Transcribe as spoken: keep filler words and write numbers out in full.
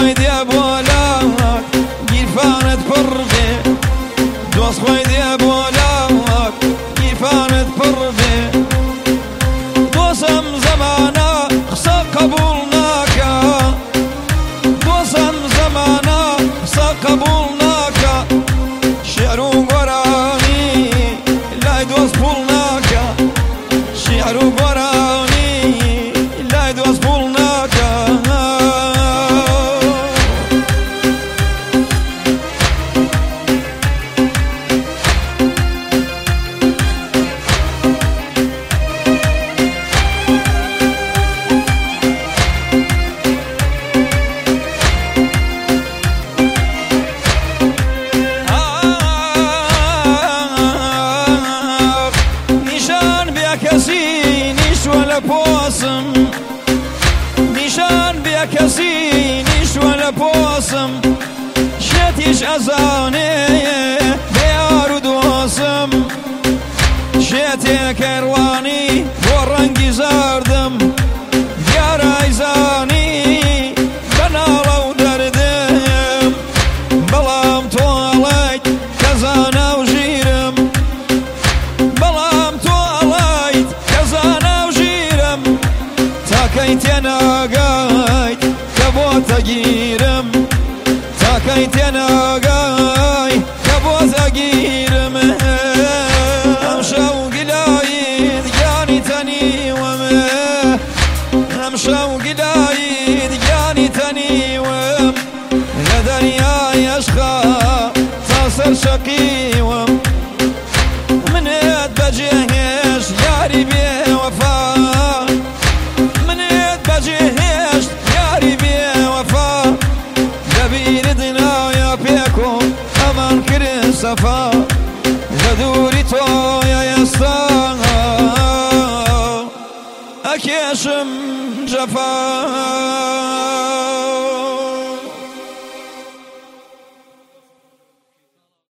خوای دێ بۆ لاوەک گیرفانت پڕ بێ دۆست خوای دێ بۆ لاوەک گیرفانت پڕ بێ دۆستم زەمانە قسە قەبوڵ ناکە دۆستم زەمانە قسە قەبوڵ ناکە شێعر و گۆرانی لای دۆست پوڵ ناکە شێعر و گۆرانی لای دۆست پوڵ ناکە کەسی نیشوە لە پۆسم نیشان بێ کەسی نیشوە لە پۆسم شێتیش ئەزانێ بێ یار و دۆسم شێتێک کەڕوانی بۆ ڕەنگی زاردم دیارایزانی بەناڵە و دەردم بەڵام تۆڵیت کەزانە و ژیرم بەڵام تۆڵیت کەزانە و ژیرم تاکەی تێناگایت کە بۆ تەگیرم تاکەی تێناگای کە بۆ تەگیرم ئەم شەو گلایت گیانی تەنیوەمە ئەم شەو گلایت گیانی تەنیوەم لە دەریای عەشقا تا سەر شەقیوەم منێت بەجێهێش یاری بێوەفا منێت بەجێهێشت یاری بێوەفا لەبیرت نایە پێکۆ ئەمان کرد سەفا لە دووری تۆیە ئێستا ئەکێشم جەفا